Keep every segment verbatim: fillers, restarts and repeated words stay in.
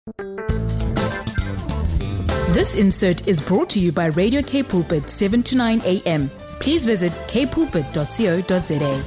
This insert is brought to you by Radio K Pulpit, seven to nine a.m. Please visit k pulpit dot co dot za.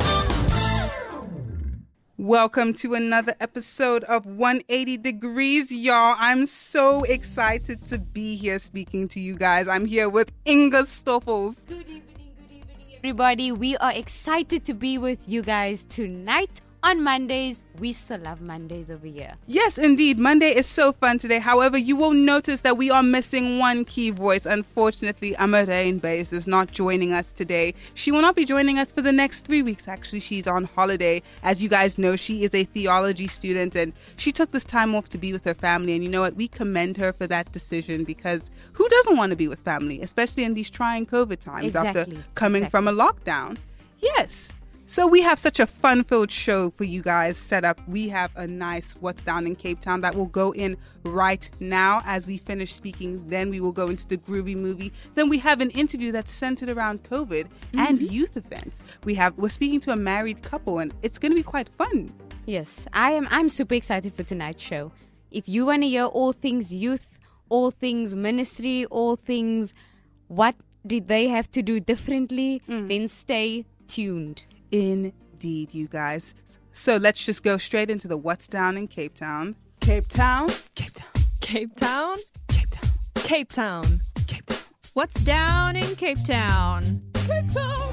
Welcome to another episode of one eighty Degrees, y'all. I'm so excited to be here speaking to you guys. I'm here with Inga Stoffels. Good evening, good evening, everybody. We are excited to be with you guys tonight. On Mondays, we still love Mondays over here. Yes, indeed. Monday is so fun today. However, you will notice that we are missing one key voice. Unfortunately, Amarain Bays is not joining us today. She will not be joining us for the next three weeks. Actually, she's on holiday. As you guys know, she is a theology student and she took this time off to be with her family. And you know what? We commend her for that decision because who doesn't want to be with family, especially in these trying COVID times Exactly. after coming Exactly. from a lockdown? Yes. So we have such a fun-filled show for you guys set up. We have a nice What's Down in Cape Town that will go in right now as we finish speaking. Then we will go into the groovy movie. Then we have an interview that's centered around COVID mm-hmm. and youth events. We have we're speaking to a married couple and it's going to be quite fun. Yes, I am. I'm super excited for tonight's show. If you want to hear all things youth, all things ministry, all things what did they have to do differently, mm. then stay tuned. Indeed, you guys. So let's just go straight into the What's Down in Cape Town. Cape Town, Cape Town, Cape Town, Cape Town, Cape Town, Cape Town. What's down in Cape Town? Cape Town.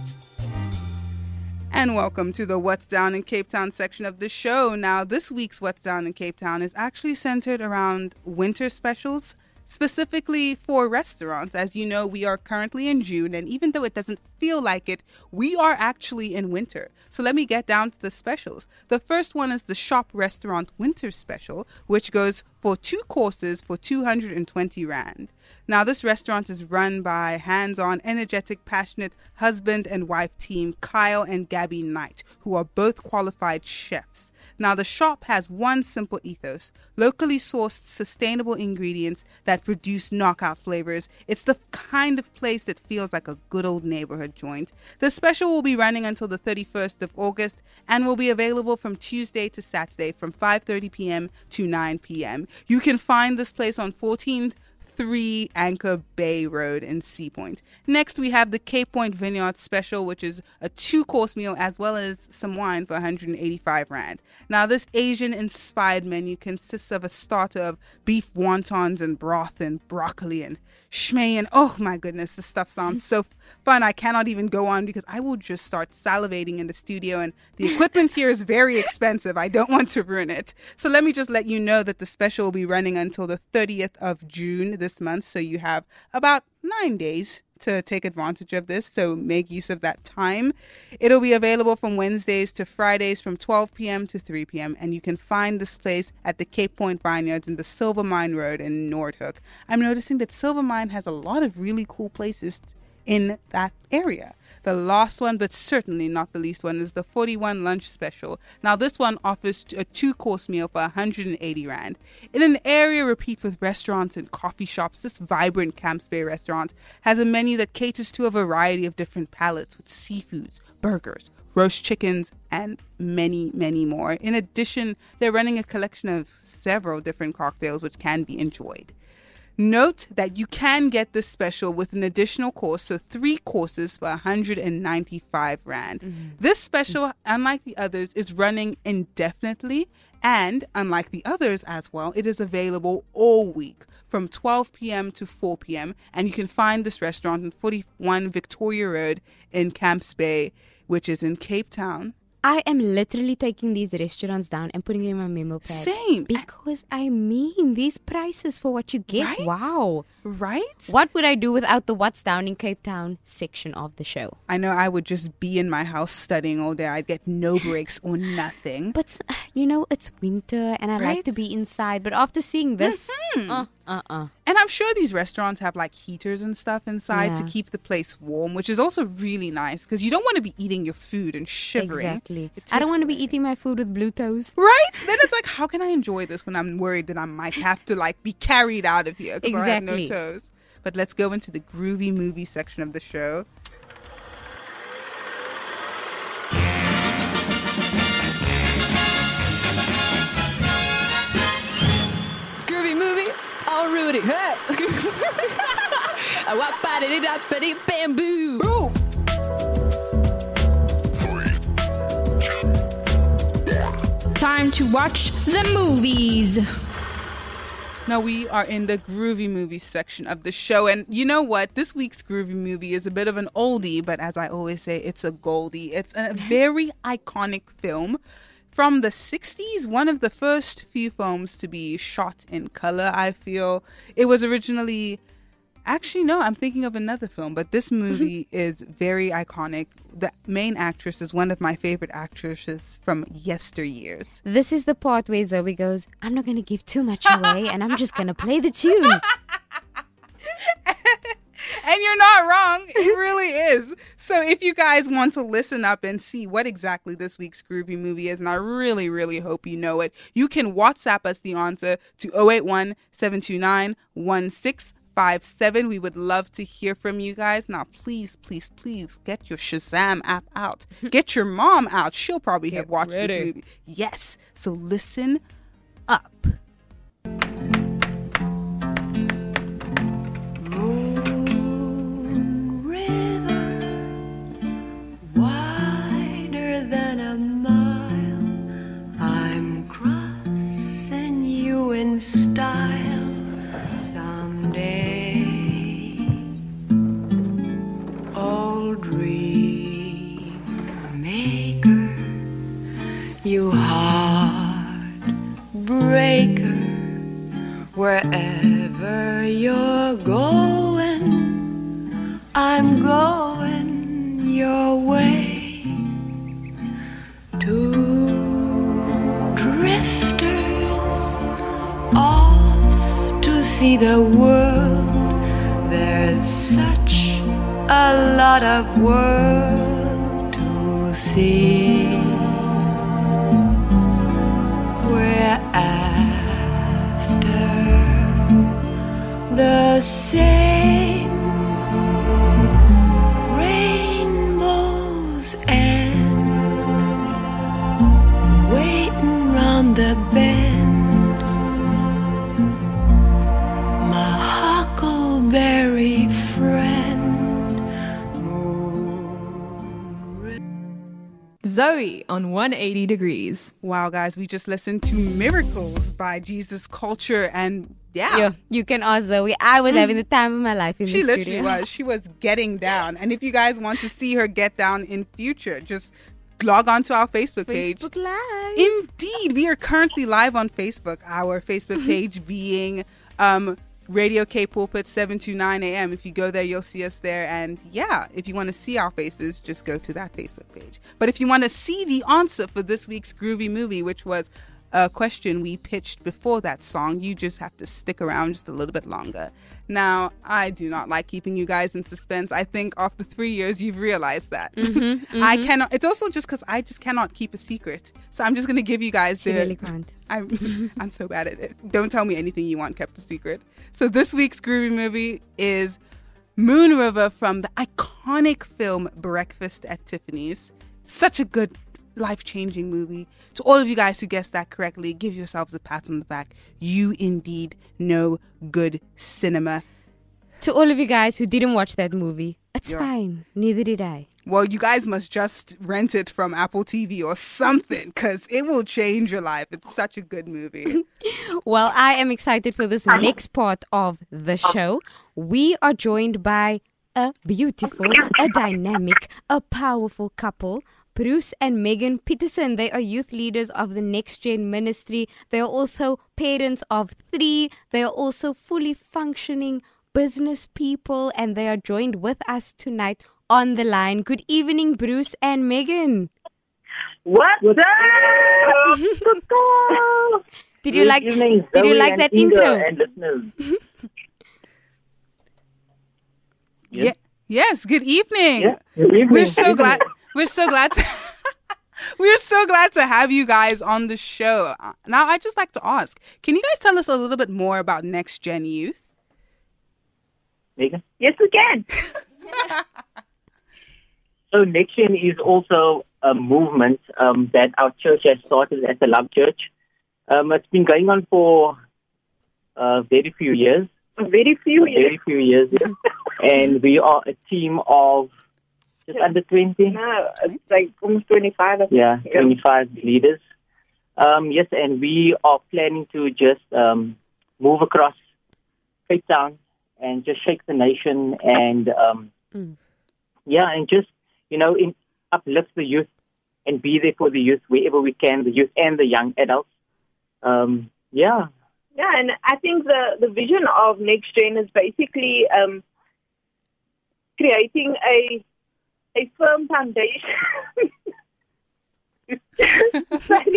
And welcome to the What's Down in Cape Town section of the show. Now, this week's What's Down in Cape Town is actually centered around winter specials, specifically for restaurants. As you know, we are currently in June, and even though it doesn't feel like it, we are actually in winter. So let me get down to the specials. The first one is the Shop Restaurant Winter Special, which goes for two courses for two hundred twenty rand. Now, this restaurant is run by hands-on, energetic, passionate husband and wife team Kyle and Gabby Knight, who are both qualified chefs. Now, the shop has one simple ethos: locally sourced, sustainable ingredients that produce knockout flavors. It's the kind of place that feels like a good old neighborhood joint. The special will be running until the thirty-first of August and will be available from Tuesday to Saturday from five thirty p.m. to nine p.m. You can find this place on fourteen three Anchor Bay Road in Sea Point. Next, we have the Cape Point Vineyard Special, which is a two-course meal as well as some wine for one hundred eighty-five rand. Now, this Asian-inspired menu consists of a starter of beef wontons and broth and broccoli and shmei, and oh my goodness, this stuff sounds so fun. I cannot even go on because I will just start salivating in the studio, and the equipment here is very expensive. I don't want to ruin it. So let me just let you know that the special will be running until the thirtieth of June this month, so you have about nine days to take advantage of this, so make use of that time. It'll be available from Wednesdays to Fridays from twelve p.m. to three p.m. and you can find this place at the Cape Point Vineyards in the Silver Mine Road in Noordhoek. I'm noticing that Silver Mine has a lot of really cool places in that area. The last one, but certainly not the least one, is the forty-one Lunch Special. Now, this one offers a two-course meal for one hundred eighty rand. In an area replete with restaurants and coffee shops, this vibrant Camps Bay restaurant has a menu that caters to a variety of different palates with seafoods, burgers, roast chickens, and many, many more. In addition, they're running a collection of several different cocktails which can be enjoyed. Note that you can get this special with an additional course, so three courses for one hundred ninety-five rand. Mm-hmm. This special, unlike the others, is running indefinitely, and unlike the others as well, it is available all week from twelve p.m. to four p.m. and you can find this restaurant on forty-one Victoria Road in Camps Bay, which is in Cape Town. I am literally taking these restaurants down and putting it in my memo pad. Same. Because I mean, these prices for what you get. Right? Wow. Right? What would I do without the What's Down in Cape Town section of the show? I know I would just be in my house studying all day. I'd get no breaks or nothing. But, you know, it's winter and I Right? like to be inside. But after seeing this, Mhm. uh, uh-uh. And I'm sure these restaurants have like heaters and stuff inside to Yeah. keep the place warm, which is also really nice because you don't want to be eating your food and shivering. Exactly. It I don't takes want to be away. eating my food with blue toes. Right? Then it's like, how can I enjoy this when I'm worried that I might have to like be carried out of here because I have no Exactly. toes? But let's go into the groovy movie section of the show. Oh, Rudy. Hey. Wap-a-dee-dee-dap-a-dee, bamboo. Time to watch the movies. Now we are in the groovy movie section of the show, and you know what? This week's groovy movie is a bit of an oldie, but as I always say, it's a goldie. It's a very iconic film from the sixties, one of the first few films to be shot in color, I feel. It was originally... Actually, no, I'm thinking of another film, but this movie is very iconic. The main actress is one of my favorite actresses from yesteryears. This is the part where Zoe goes, I'm not going to give too much away, and I'm just going to play the tune. And you're not wrong. It really is. So if you guys want to listen up and see what exactly this week's groovy movie is, and I really, really hope you know it, you can WhatsApp us the answer to zero eight one, seven two nine, one six five seven. We would love to hear from you guys. Now, please, please, please get your Shazam app out. Get your mom out. She'll probably Get have watched ready. this movie. Yes. So listen up. Wider than a mile, I'm crossing you in style someday. Old dream maker, you heartbreaker, wherever you're going, I'm going your way. Two drifters off to see the world. There's such a lot of world to see. We're after the same rainbows and waiting round the bend. My huckleberry friend. Zoe on one eighty degrees. Wow, guys, we just listened to Miracles by Jesus Culture, and yeah. Yeah, you can ask Zoe. I was having the time of my life in She the literally studio. was. She was getting down. And if you guys want to see her get down in future, just log on to our Facebook page. Facebook Live. Indeed, we are currently live on Facebook. Our Facebook page being um, Radio K Pulpit seven two nine A M. If you go there, you'll see us there. And yeah, if you want to see our faces, just go to that Facebook page. But if you want to see the answer for this week's groovy movie, which was a question we pitched before that song, you just have to stick around just a little bit longer. Now, I do not like keeping you guys in suspense. I think after three years, you've realized that. Mm-hmm, mm-hmm. I cannot. It's also just because I just cannot keep a secret. So I'm just going to give you guys She the... really can't. I'm, I'm so bad at it. Don't tell me anything you want kept a secret. So this week's groovy movie is Moon River from the iconic film Breakfast at Tiffany's. Such a good, life-changing movie. To all of you guys who guessed that correctly, give yourselves a pat on the back. You indeed know good cinema. To all of you guys who didn't watch that movie, it's Yeah. fine. Neither did I. Well, you guys must just rent it from Apple T V or something, because it will change your life. It's such a good movie. Well, I am excited for this next part of the show. We are joined by a beautiful, a dynamic, a powerful couple. Bruce and Megan Peterson. They are youth leaders of the Next Gen Ministry. They are also parents of three. They are also fully functioning business people, and they are joined with us tonight on the line. Good evening, Bruce and Megan. What's up? Did you Good like? evening, Did you Zoe like and that Inga intro? And listeners. Yeah. Yes. Good evening. Yeah, good evening. We're so Good glad. evening. We're so glad to. We're so glad to have you guys on the show. Now, I'd just like to ask, can you guys tell us a little bit more about Next Gen Youth? Megan? Yes, we can. So Next Gen is also a movement um, that our church has started as the Love Church. Um, it's been going on for uh, very few years. Very few years. Very few years. And we are a team of just under twenty. No, it's like almost twenty-five. I think. Yeah, twenty-five leaders. Um, yes, and we are planning to just um, move across Cape Town and just shake the nation and, um, Mm. yeah, and just, you know, in, uplift the youth and be there for the youth wherever we can, the youth and the young adults. Um, yeah. Yeah, and I think the, the vision of Next Gen is basically um, creating a a firm foundation. Sorry.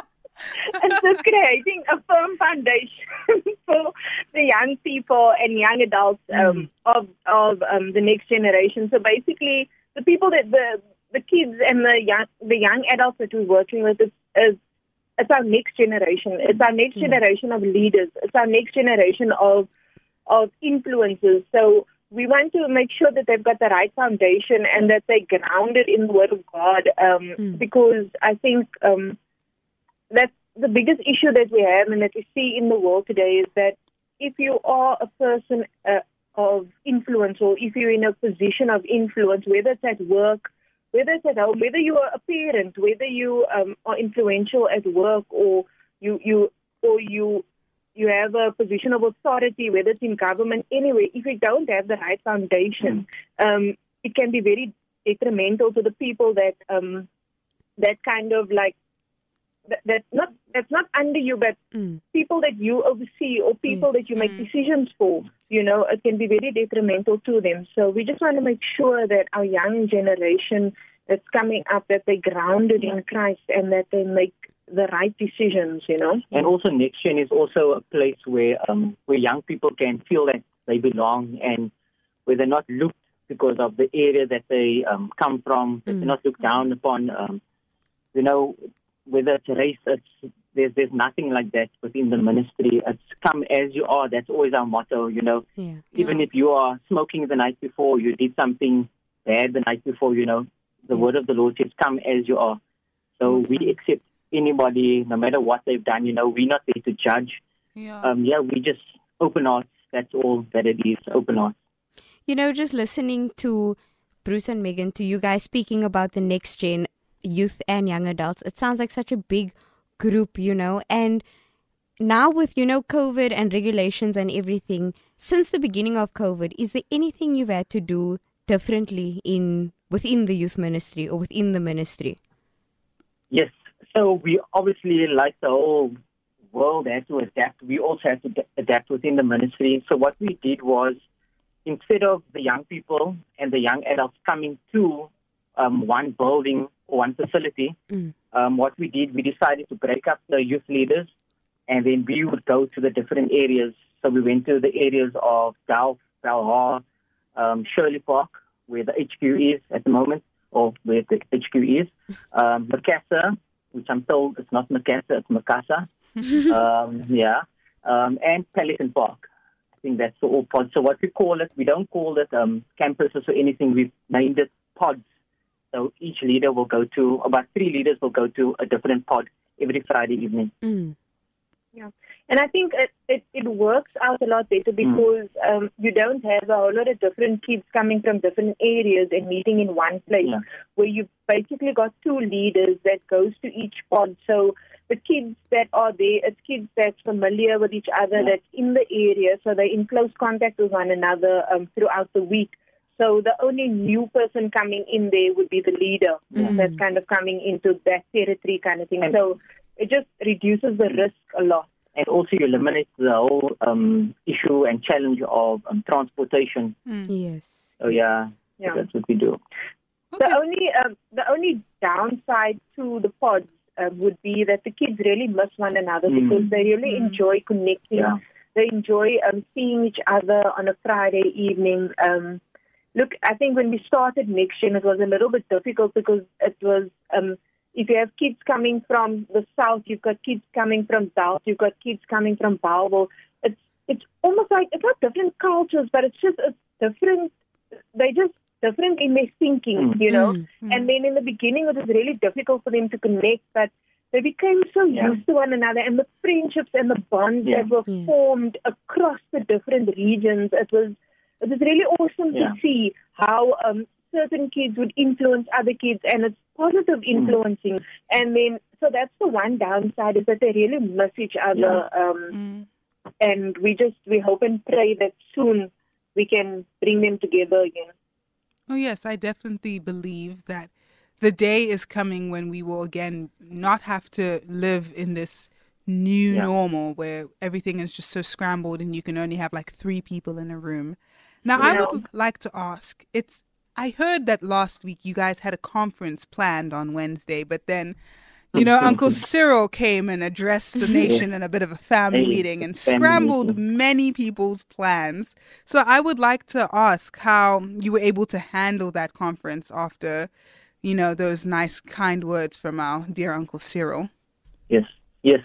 It's just creating a firm foundation for the young people and young adults um, mm. of of um, the next generation. So basically, the people that the the kids and the young the young adults that we're working with is, is it's our next generation. It's our next yeah. generation of leaders. It's our next generation of of influencers. So we want to make sure that they've got the right foundation and that they're grounded in the Word of God. Um, mm. Because I think um, that's the biggest issue that we have and that we see in the world today is that if you are a person uh, of influence or if you're in a position of influence, whether it's at work, whether it's at home, whether you are a parent, whether you um, are influential at work or you you or you you have a position of authority, whether it's in government, anyway, if you don't have the right foundation, um, it can be very detrimental to the people that um, that kind of like that, that not that's not under you, but mm. people that you oversee or people yes. that you make mm. decisions for. You know, it can be very detrimental to them. So we just want to make sure that our young generation that's coming up, that they're grounded in Christ and that they make the right decisions, you know. And also Next Gen is also a place where um, where young people can feel that they belong and where they're not looked because of the area that they um, come from, that mm. they're not looked down upon. Um, you know, whether it's race, it's, there's, there's nothing like that within the ministry. It's come as you are. That's always our motto, you know. Yeah. Even yeah. if you are smoking the night before, you did something bad the night before, you know, the yes. word of the Lord says, come as you are. So awesome. We accept anybody, no matter what they've done, you know, we're not there to judge. Yeah, um, yeah we just open hearts. That's all that it is, open hearts. You know, just listening to Bruce and Megan, to you guys speaking about the Next Gen youth and young adults, it sounds like such a big group, you know, and now with, you know, COVID and regulations and everything, since the beginning of COVID, is there anything you've had to do differently in within the youth ministry or within the ministry? Yes. So we obviously, like the whole world, had to adapt. We also had to adapt within the ministry. So what we did was, instead of the young people and the young adults coming to um, one building or one facility, mm. um, what we did, we decided to break up the youth leaders, and then we would go to the different areas. So we went to the areas of Delft, Belhar, um, Shirley Park, where the H Q is at the moment, or where the H Q is, um, Macassar, which I'm told it's not Macassar, it's Macassar, um, yeah, um, and Pelican Park. I think that's the all pods. So what we call it, we don't call it um, campuses or anything. We've named it pods. So each leader will go to, about three leaders will go to a different pod every Friday evening. Mm. Yeah, and I think it, it, it works out a lot better because mm. um, you don't have a whole lot of different kids coming from different areas and meeting in one place, yeah. where you've basically got two leaders that goes to each pod. So the kids that are there, it's kids that's familiar with each other, yeah. that's in the area, so they're in close contact with one another um, throughout the week. So the only new person coming in there would be the leader mm. that's kind of coming into that territory kind of thing. And so it just reduces the risk a lot. And also you eliminate the whole um, issue and challenge of um, transportation. Mm. Yes. So yeah, yeah. that's what we do. Okay. The only um, the only downside to the pods uh, would be that the kids really miss one another mm. because they really mm. enjoy connecting. Yeah. They enjoy um, seeing each other on a Friday evening. Um, look, I think when we started Next Gen, it was a little bit difficult because it was... Um, if you have kids coming from the south, you've got kids coming from south, you've got kids coming from Bellville. It's it's almost like, it's not different cultures, but it's just it's different. They're just different in their thinking, mm. you know. Mm. And then in the beginning, it was really difficult for them to connect. But they became so Yeah. used to one another, and the friendships and the bonds Yeah. that were Yes. formed across the different regions. It was it was really awesome Yeah. to see how um, certain kids would influence other kids, and it's positive influencing. And then, so that's the one downside, is that they really miss each other. Um, and we just we hope and pray that soon we can bring them together again. Oh, yes, I definitely believe that the day is coming when we will again not have to live in this new Yeah. normal where everything is just so scrambled and you can only have like three people in a room. Now, I Yeah. would like to ask, it's I heard that last week you guys had a conference planned on Wednesday, but then, you know, Uncle Cyril came and addressed the nation in a bit of a family Hey, meeting and family scrambled meeting. many people's plans. So I would like to ask how you were able to handle that conference after, you know, those nice, kind words from our dear Uncle Cyril. Yes, yes.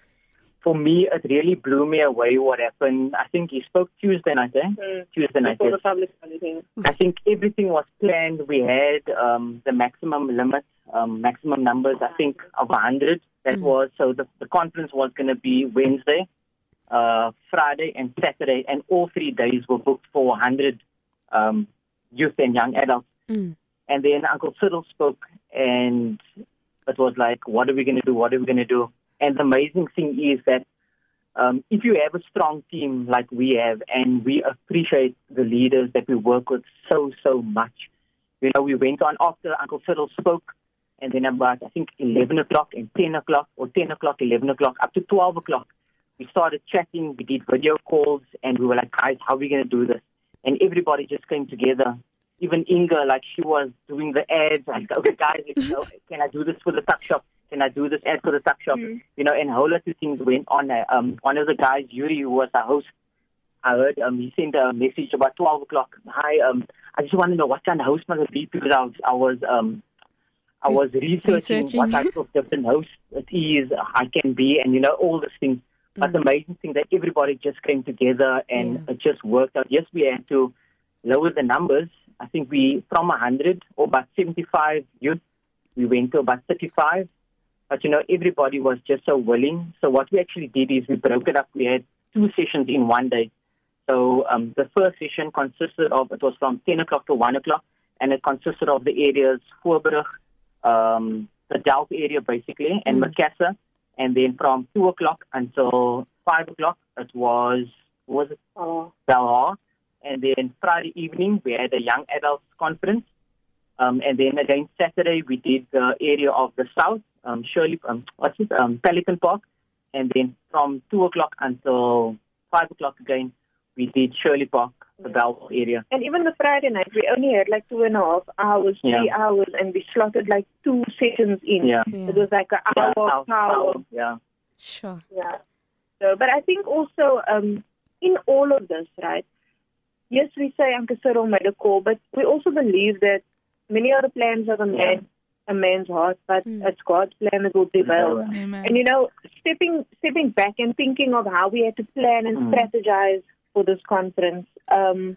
For me, it really blew me away what happened. I think he spoke Tuesday night, eh? Mm. Tuesday night, Before yes. the public holiday. I think everything was planned. We had um, the maximum limit, um, maximum numbers, I think, of one hundred. That was, so the, the conference was going to be Wednesday, uh, Friday, and Saturday, and all three days were booked for one hundred um, youth and young adults. Mm. And then Uncle Cyril spoke, and it was like, what are we going to do? What are we going to do? And the amazing thing is that um, if you have a strong team like we have, and we appreciate the leaders that we work with so, so much. You know, we went on after Uncle Cyril spoke, and then about, I think, eleven o'clock and ten o'clock, or ten o'clock, eleven o'clock, up to twelve o'clock, we started chatting, we did video calls, and we were like, guys, how are we going to do this? And everybody just came together. Even Inga, like, she was doing the ads, like, okay, guys, let's go. Can I do this for the tuck shop? Can I do this ad for the tuck shop? Mm. You know, and a whole lot of things went on. Um, one of the guys, Yuri, who was our host, I heard um, he sent a message about twelve o'clock. Hi, um, I just want to know what kind of host must it be, because I was, I was, um, I was researching, Researching. what type of different hosts it is, I can be, and, you know, all these things. But the amazing thing that everybody just came together and Yeah. it just worked out. Yes, we had to lower the numbers. I think we, from one hundred or about seventy-five youth, we went to about thirty-five. But, you know, everybody was just so willing. So what we actually did is we broke it up. We had two sessions in one day. So um, the first session consisted of, it was from ten o'clock to one o'clock, and it consisted of the areas Voorburg, um, the Delft area basically, and Mm. Macassar. And then from two o'clock until five o'clock, it was, what was it? Oh. Belhar. And then Friday evening, we had a young adults conference. Um, and then again, Saturday, we did the area of the south, um, Shirley, um, what's it, um, Pelican Park. And then from two o'clock until five o'clock again, we did Shirley Park, the Belleville area. And even the Friday night, we only had like two and a half hours, three Yeah. hours, and we slotted like two sessions in. Yeah. Yeah. It was like an hour Yeah, of power. Yeah. Sure. Yeah. So, but I think also um, in all of this, right? Yes, we say Uncle Cyril made a call, but we also believe that many of the plans of a man, a man's heart, but Mm. it's God's plan that will prevail. Amen. And you know, stepping stepping back and thinking of how we had to plan and Mm. strategize for this conference, um,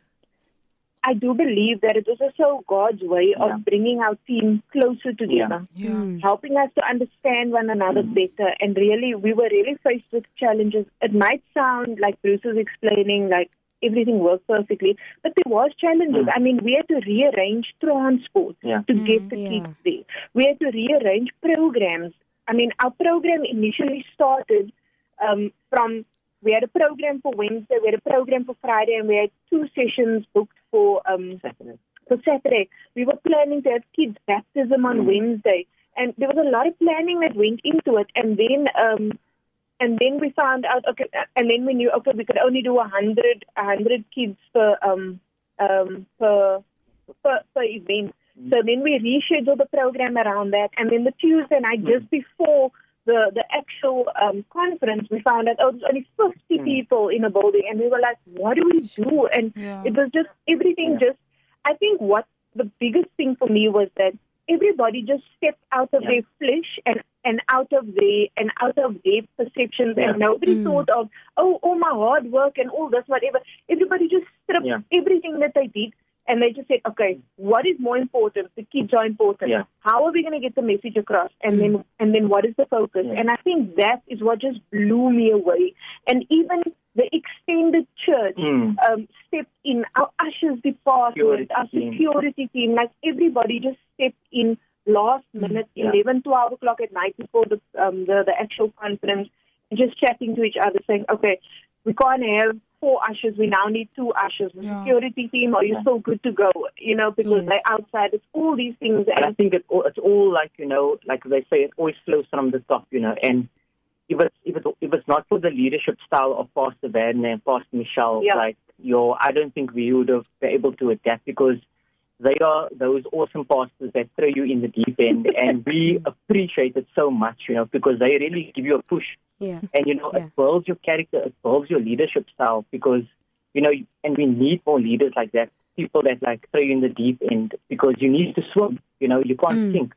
I do believe that it was also God's way Yeah. of bringing our team closer together, Yeah. Mm. helping us to understand one another Mm. better. And really, we were really faced with challenges. It might sound like Bruce was explaining, like everything worked perfectly, but there was challenges. Mm. I mean, we had to rearrange transport Yeah. to Mm. get the Yeah. kids there. We had to rearrange programs. I mean, our program initially started um, from, we had a program for Wednesday, we had a program for Friday, and we had two sessions booked for um, Saturday. for Saturday. We were planning to have kids' baptism on Mm. Wednesday, and there was a lot of planning that went into it. And then, um, and then we found out, okay, and then we knew, okay, we could only do a hundred, a hundred kids per um, um, per, per per event. Mm. So then we rescheduled the program around that, and then the Tuesday night, Mm. just before the the actual um, conference, we found out, oh, there's only fifty Mm. people in a building, and we were like, what do we do? And Yeah. it was just everything. Yeah. Just I think what the biggest thing for me was that everybody just stepped out of Yeah. their flesh and and out of their and out of their perceptions, Yeah. and nobody Mm. thought of, oh, all my hard work and all this, whatever. Everybody just stripped Yeah. everything that they did And they just said, okay, what is more important? The kids are important. Yeah. How are we going to get the message across? And then and then what is the focus? Yeah. And I think that is what just blew me away. And even the extended church Mm. um, stepped in. Our ushers department, Security our team. security team, like everybody just stepped in last minute, Yeah. eleven, twelve o'clock at night before the, um, the, the actual conference, and just chatting to each other saying, okay, we can't have four ushers, we now need two ushers. The Yeah. security team, are you Yeah. still good to go? You know, because Yes. they're outside. It's all these things. And I And think it, all- it's all like, you know, like they say, it always flows from the top, you know. And if it's, if it's, if it's not for the leadership style of Pastor Van and Pastor Michelle, Yeah. like, your, I don't think we would have been able to adapt, because they are those awesome pastors that throw you in the deep end. And we appreciate it so much, you know, because they really give you a push. Yeah. And, you know, Yeah. it builds your character, it builds your leadership style, because, you know, and we need more leaders like that, people that, like, throw you in the deep end, because you need to swim, you know, you can't Mm. sink.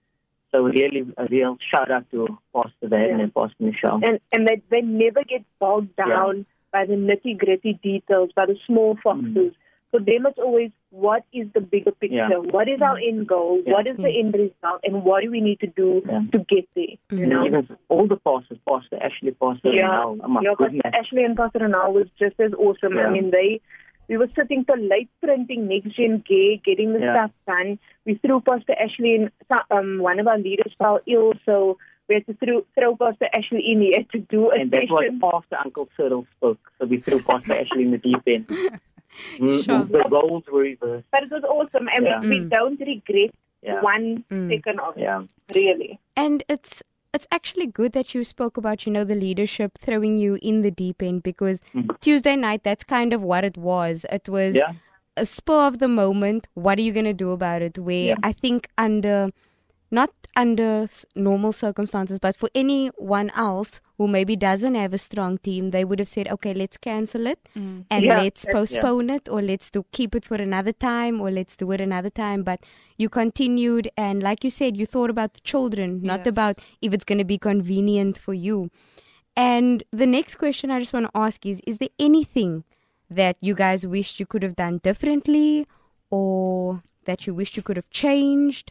So really, a real shout out to Pastor Van Yeah. and Pastor Michelle. and, and they, they never get bogged down by the nitty-gritty details, by the small foxes. For them, it's always, what is the bigger picture? Yeah. What is our end goal? Yeah. What is the Yes. end result? And what do we need to do Yeah. to get there? You And know? even all the pastors, Pastor Ashley, Pastor Yeah, Renal, oh my yeah, but goodness. Ashley and Pastor Renal was just as awesome. Yeah. I mean, they, we were sitting till late printing Next Gen Gay, getting the Yeah. stuff done. We threw Pastor Ashley in. Um, one of our leaders fell ill, so we had to throw, throw Pastor Ashley in. He had to do a And that was session. after Uncle Cyril spoke, so we threw Pastor Ashley in the deep end. Mm, Sure. The roles were reversed. But it was awesome, and Yeah. we, we Mm. don't regret Yeah. one Mm. second of it, Yeah. really. And it's it's actually good that you spoke about, you know, the leadership throwing you in the deep end, because Mhm. Tuesday night, that's kind of what it was. It was Yeah. a spur of the moment. What are you going to do about it? Where Yeah. I think under, not under s- normal circumstances, but for anyone else who maybe doesn't have a strong team, they would have said, okay, let's cancel it and Yeah, let's that's- postpone it, or let's do keep it for another time, or let's do it another time. But you continued, and like you said, you thought about the children, not Yes. about if it's going to be convenient for you. And the next question I just want to ask is, is there anything that you guys wished you could have done differently, or that you wished you could have changed?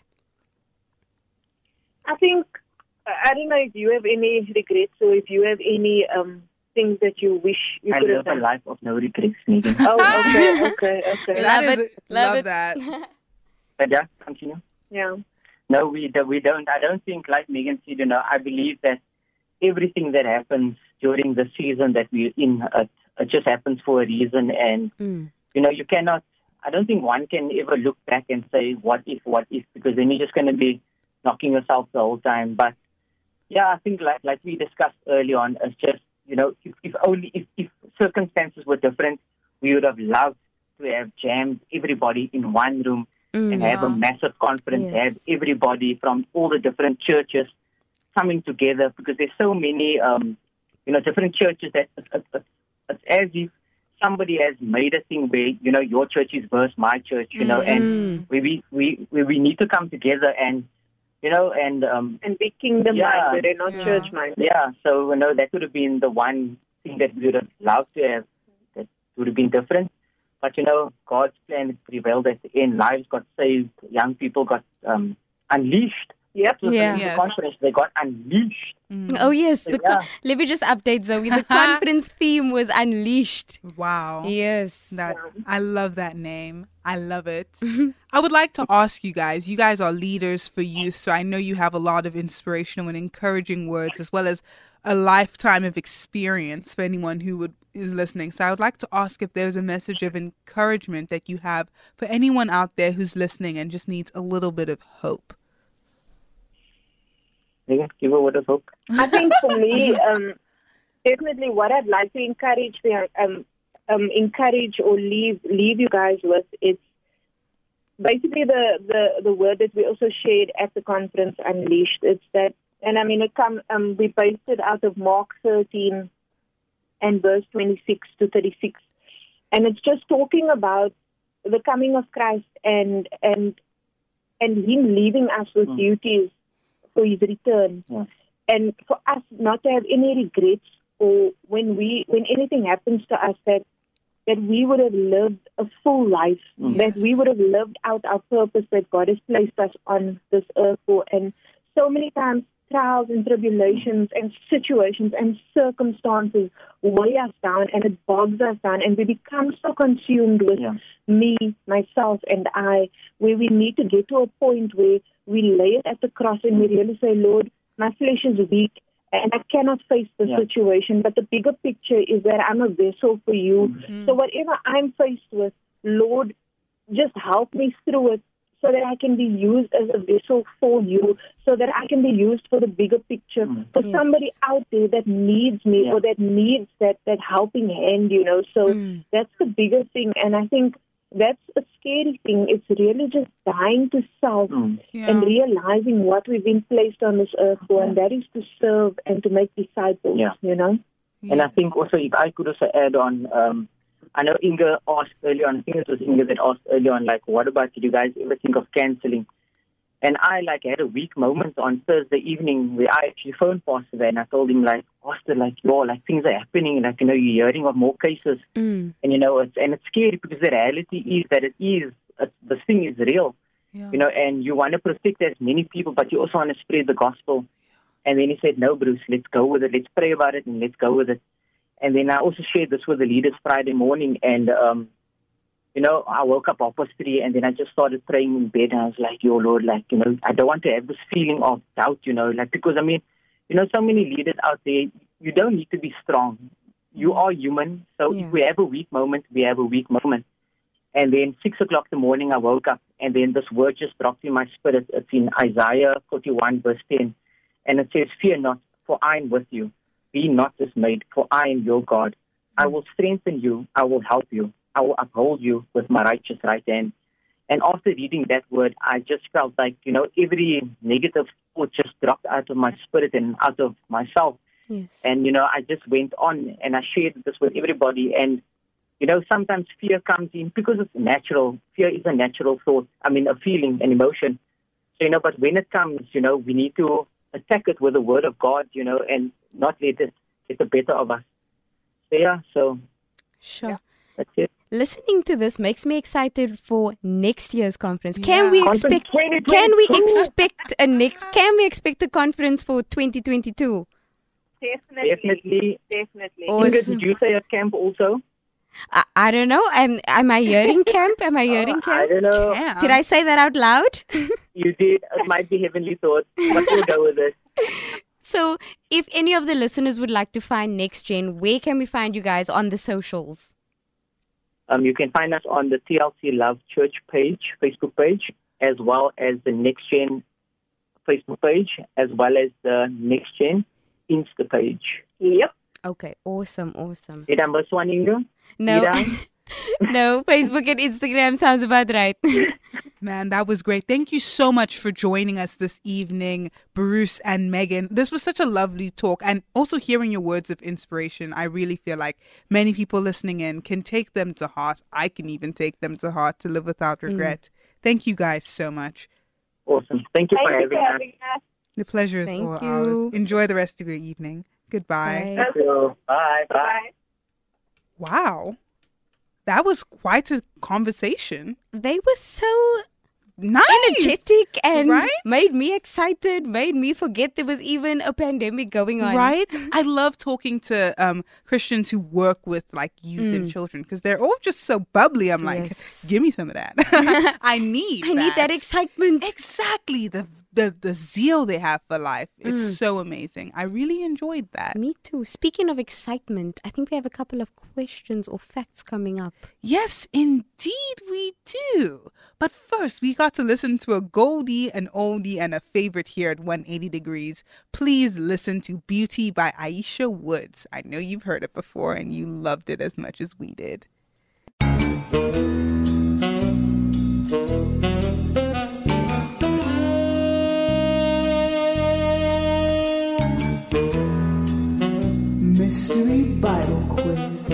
I think, I don't know if you have any regrets or if you have any um, things that you wish you I could have live a done. life of no regrets, Megan. Oh, okay, okay, okay. That Love is- it, love love it. that. But yeah, continue. Yeah. No, we do- we don't. I don't think, like Megan said, you know, I believe that everything that happens during the season that we're in, it, it just happens for a reason. And, Mm. you know, you cannot, I don't think one can ever look back and say, what if, what if, because then you're just going to be knocking yourself the whole time. But, yeah, I think like like we discussed early on, it's just, you know, if, if only, if, if circumstances were different, we would have loved to have jammed everybody in one room Mm. and have a Yeah. massive conference, Yes. have everybody from all the different churches coming together, because there's so many, um, you know, different churches that it's, it's, it's, it's as if somebody has made a thing where, you know, your church is versus my church, you know, and Mm. we, we, we, we we need to come together and, you know, and, um, And be kingdom Yeah. minded and not Yeah. church minded. yeah, so, you know, that would have been the one thing that we would have loved to have, that would have been different. But, you know, God's plan prevailed at the end. Lives got saved. Young people got um, unleashed. Yep. That was Yeah. the Yes. conference. They got unleashed. Oh, yes. The Yeah. co- let me just update Zoe. The conference theme was Unleashed. Wow. Yes. That I love that name. I love it. I would like to ask you guys. You guys are leaders for youth, so I know you have a lot of inspirational and encouraging words, as well as a lifetime of experience for anyone who would is listening. So I would like to ask if there's a message of encouragement that you have for anyone out there who's listening and just needs a little bit of hope. Megan, give a word of hope. I think for me, um, definitely what I'd like to encourage the um, um, encourage or leave leave you guys with is basically the, the, the word that we also shared at the conference, Unleashed. It's that, and I mean, it come um, we based it out of Mark thirteen and verse twenty-six to thirty-six, and it's just talking about the coming of Christ and and and Him leaving us with Mm. duties for His return. Yeah. And for us not to have any regrets, or when we when anything happens to us that that we would have lived a full life, Yes. that we would have lived out our purpose that God has placed us on this earth for. And so many times, trials and tribulations and situations and circumstances weigh us down and it bogs us down, and we become so consumed with Yeah. me, myself, and I, where we need to get to a point where we lay it at the cross and we really say, Lord, my flesh is weak and I cannot face the Yeah. situation, but the bigger picture is that I'm a vessel for you. Mm-hmm. So whatever I'm faced with, Lord, just help me through it so that I can be used as a vessel for you, so that I can be used for the bigger picture, Mm. for Yes. somebody out there that needs me Yeah. or that needs that, that helping hand, you know. So Mm. that's the bigger thing. And I think that's a scary thing. It's really just dying to self Mm. Yeah. and realizing what we've been placed on this earth for, and that is to serve and to make disciples, Yeah. you know. And I think also, if I could also add on, um, I know Inga asked earlier on, I think it was Inga that asked earlier on, like, what about, did you guys ever think of cancelling? And I, like, had a weak moment on Thursday evening where I actually phoned Pastor there and I told him, like, Pastor, like, yo, like, things are happening, like, you know, you're hearing of more cases. Mm. And, you know, it's, and it's scary because the reality is that it is, it's, this thing is real, Yeah. you know, and you want to protect as many people, but you also want to spread the gospel. And then he said, no, Bruce, let's go with it. Let's pray about it and let's go with it. And then I also shared this with the leaders Friday morning. And, um, you know, I woke up half past three and then I just started praying in bed. And I was like, yo, Lord, like, you know, I don't want to have this feeling of doubt, you know, like, because, I mean, you know, so many leaders out there, you don't need to be strong. You are human. So Yeah. if we have a weak moment, we have a weak moment. And then six o'clock in the morning, I woke up and then this word just dropped in my spirit. It's in Isaiah forty-one, verse ten. And it says, fear not, for I am with you. Be not dismayed, for I am your God. I will strengthen you. I will help you. I will uphold you with my righteous right hand. And after reading that word, I just felt like, you know, every negative thought just dropped out of my spirit and out of myself. Yes. And, you know, I just went on and I shared this with everybody. And, you know, sometimes fear comes in because it's natural. Fear is a natural thought. I mean, a feeling, an emotion. So, you know, but when it comes, you know, we need to attack it with the word of God, you know, and not let it get the better of us. So, yeah, so Sure. that's it. Listening to this makes me excited for next year's conference. Can Yeah. we Conference expect? twenty Can we twenty-two. expect a next? Can we expect a conference for twenty twenty-two? Definitely. Definitely. Definitely. Or- Inga, Awesome. did you say at camp also? I, I don't know. Am am I hearing camp? Am I hearing Oh, I camp? don't know. Yeah. Did I say that out loud? You did. It might be heavenly thoughts, but we'll go with it. So, if any of the listeners would like to find Next Gen, where can we find you guys on the socials? Um, you can find us on the T L C Love Church page, Facebook page, as well as the Next Gen Facebook page, as well as the Next Gen Insta page. Yep. Okay, awesome, awesome. Did I miss one, Inga? No, Did I? no, Facebook and Instagram sounds about right. Man, that was great. Thank you so much for joining us this evening, Bruce and Megan. This was such a lovely talk. And also hearing your words of inspiration, I really feel like many people listening in can take them to heart. I can even take them to heart to live without regret. Thank you guys so much. Awesome. Thank you Thank for you having for us. having us. The pleasure is Thank all you. ours. Enjoy the rest of your evening. Goodbye. Bye. Thank you. Bye. Bye. Bye. Wow. That was quite a conversation. They were so Nice. energetic and Right? made me excited, made me forget there was even a pandemic going on. Right? I love talking to um, Christians who work with like youth and children because they're all just so bubbly. I'm like, Yes. give me some of that. I need I need that excitement. Exactly. The, the the zeal they have for life. It's Mm. so amazing. I really enjoyed that. Me too. Speaking of excitement, I think we have a couple of questions or facts coming up. Yes, indeed we do. But first, we got to listen to a goldie, an oldie, and a favorite here at one eighty Degrees. Please listen to Beauty by Aisha Woods. I know you've heard it before and you loved it as much as we did. Mystery Bible Quiz.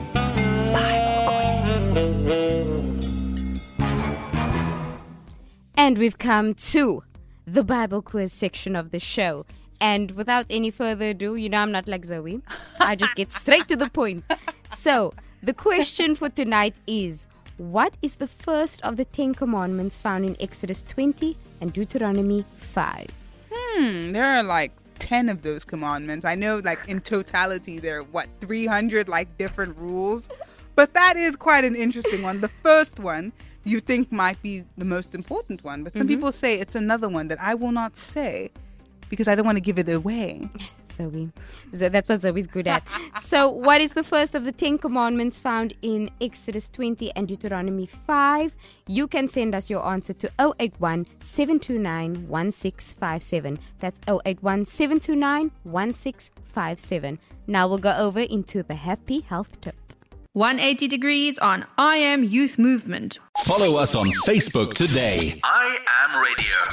And we've come to the Bible quiz section of the show. And without any further ado, you know I'm not like Zoe. I just get straight to the point. So, The question for tonight is, what is the first of the Ten Commandments found in Exodus twenty and Deuteronomy five? Hmm, there are like ten of those commandments. I know like in totality there are, what, three hundred like different rules? But that is quite an interesting one. The first one you think might be the most important one, but some Mm-hmm. people say it's another one that I will not say because I don't want to give it away. Zoe. So that's what Zoe's good at. So what is the first of the Ten Commandments found in Exodus twenty and Deuteronomy five? You can send us your answer to zero eight one, seven two nine, one six five seven. That's zero eight one, seven two nine, one six five seven. Now we'll go over into the happy health tip. one eighty degrees on I Am Youth Movement. Follow us on Facebook today. I Am Radio.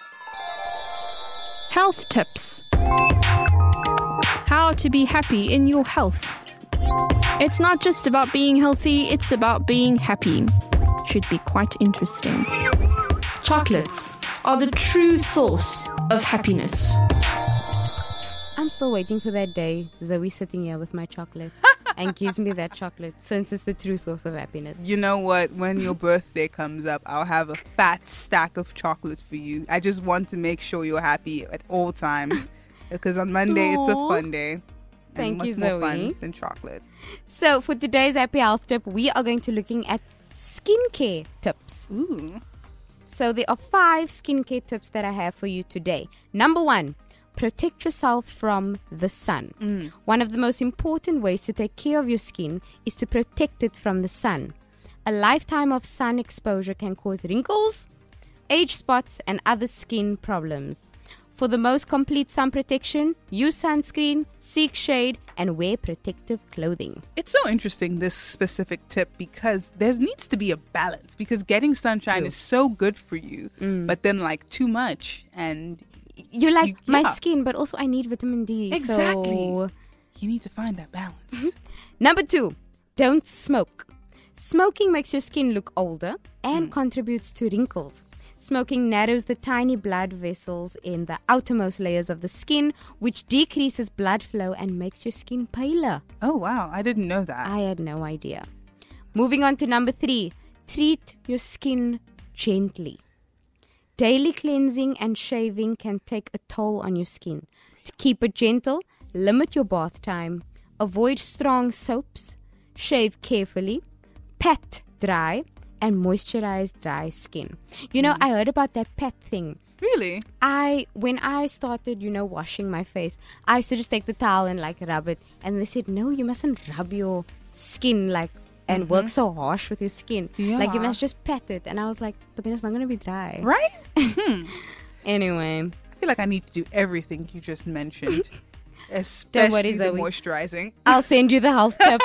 Health tips. How to be happy in your health. It's not just about being healthy, it's about being happy. Should be quite interesting. Chocolates are the true source of happiness. I'm still waiting for that day Zoe's sitting here with my chocolate and gives me that chocolate, since it's the true source of happiness. You know what? When your birthday comes up, I'll have a fat stack of chocolate for you. I just want to make sure you're happy at all times. Because on Monday, it's a Aw. fun day. And Thank what's you, more Zoe. fun than chocolate? So for today's happy health tip, we are going to looking at skincare tips. Ooh. So there are five skincare tips that I have for you today. Number one, protect yourself from the sun. Mm. One of the most important ways to take care of your skin is to protect it from the sun. A lifetime of sun exposure can cause wrinkles, age spots, and other skin problems. For the most complete sun protection, use sunscreen, seek shade, and wear protective clothing. It's so interesting, this specific tip, because there needs to be a balance. Because getting sunshine True. is so good for you, Mm. but then like too much, and You're like, You- my yeah. skin, but also I need vitamin D. Exactly. So you need to find that balance. Number two, don't smoke. Smoking makes your skin look older and contributes to wrinkles. Smoking narrows the tiny blood vessels in the outermost layers of the skin, which decreases blood flow and makes your skin paler. Oh, wow. I didn't know that. I had no idea. Moving on to number three, treat your skin gently. Daily cleansing and shaving can take a toll on your skin. To keep it gentle, limit your bath time, avoid strong soaps, shave carefully, pat dry, and moisturize dry skin. You know, I heard about that pat thing. Really? I, when I started, you know, washing my face, I used to just take the towel and like rub it. And they said, no, you mustn't rub your skin like and work so harsh with your skin. Like you Yeah. must just pat it. And I was like, but then it's not going to be dry. Right? Hmm. Anyway, I feel like I need to do everything you just mentioned. Especially worry, the Zoe. moisturizing. I'll send you the health tip.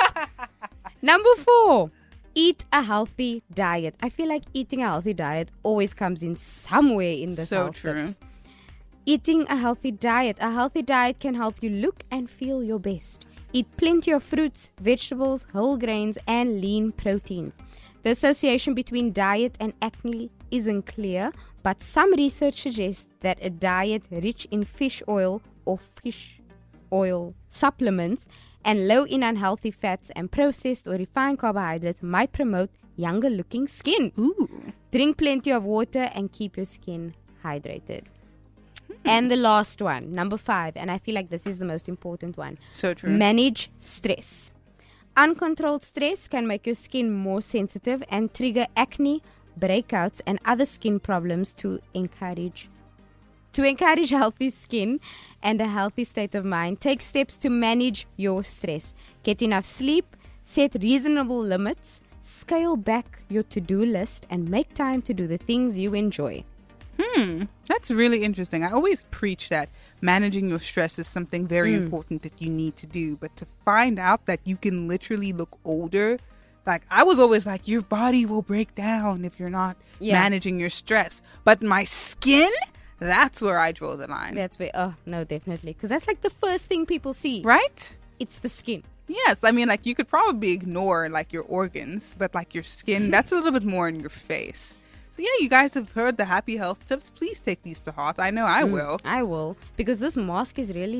Number four, eat a healthy diet. I feel like eating a healthy diet always comes in somewhere in the So health true. tips. Eating a healthy diet. A healthy diet can help you look and feel your best. Eat plenty of fruits, vegetables, whole grains, and lean proteins. The association between diet and acne isn't clear, but some research suggests that a diet rich in fish oil or fish oil supplements and low in unhealthy fats and processed or refined carbohydrates might promote younger looking skin. Ooh. Drink plenty of water and keep your skin hydrated. And the last one, number five, and I feel like this is the most important one. So true. Manage stress. Uncontrolled stress can make your skin more sensitive and trigger acne, breakouts, and other skin problems. To encourage to encourage healthy skin and a healthy state of mind, take steps to manage your stress. Get enough sleep, set reasonable limits, scale back your to-do list, and make time to do the things you enjoy. Hmm, that's really interesting. I always preach that managing your stress is something very Mm. important that you need to do. But to find out that you can literally look older, like I was always like, your body will break down if you're not Yeah. managing your stress. But my skin, that's where I draw the line. That's where, oh, no, definitely. Because that's like the first thing people see. Right? It's the skin. Yes, I mean, like you could probably ignore like your organs, but like your skin, that's a little bit more in your face. So yeah, you guys have heard the happy health tips. Please take these to heart. I know I Mm, will. I will. Because this mask is really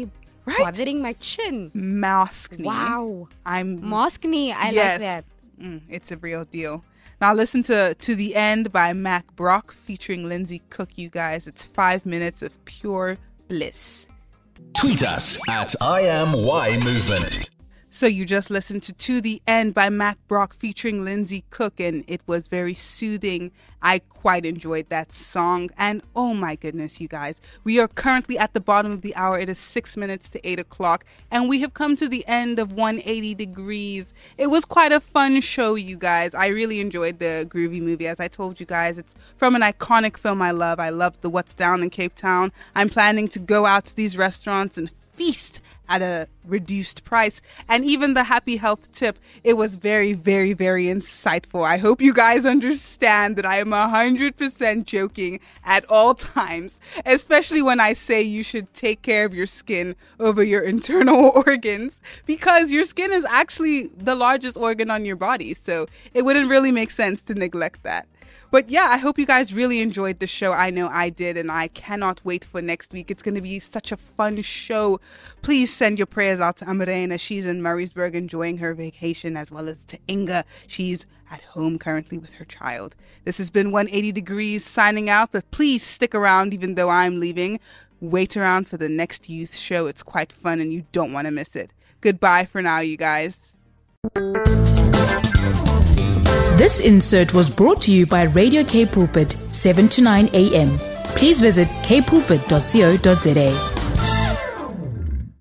Right? bothering my chin. Maskne. Wow. I'm Maskne. I yes. like that. Mm, it's a real deal. Now listen to To the End by Mac Brock featuring Lindsay Cook, you guys. It's five minutes of pure bliss. Tweet us at I am Y Movement. So you just listened to To the End by Mac Brock featuring Lindsay Cook, and it was very soothing. I quite enjoyed that song. And oh my goodness, you guys, we are currently at the bottom of the hour. It is six minutes to eight o'clock, and we have come to the end of one eighty degrees. It was quite a fun show, you guys. I really enjoyed the groovy movie. As I told you guys, it's from an iconic film I love. I love the What's Down in Cape Town. I'm planning to go out to these restaurants and feast at a reduced price. And even the Happy Health tip, it was very, very, very insightful. I hope you guys understand that I am one hundred percent joking at all times, especially when I say you should take care of your skin over your internal organs, because your skin is actually the largest organ on your body. So it wouldn't really make sense to neglect that. But yeah, I hope you guys really enjoyed the show. I know I did, and I cannot wait for next week. It's going to be such a fun show. Please send your prayers out to Amarena. She's in Murraysburg enjoying her vacation, as well as to Inga. She's at home currently with her child. This has been one eighty degrees signing out, but please stick around even though I'm leaving. Wait around for the next youth show. It's quite fun and you don't want to miss it. Goodbye for now, you guys. This insert was brought to you by Radio K Pulpit, seven to nine a.m. Please visit k pulpit dot co dot za.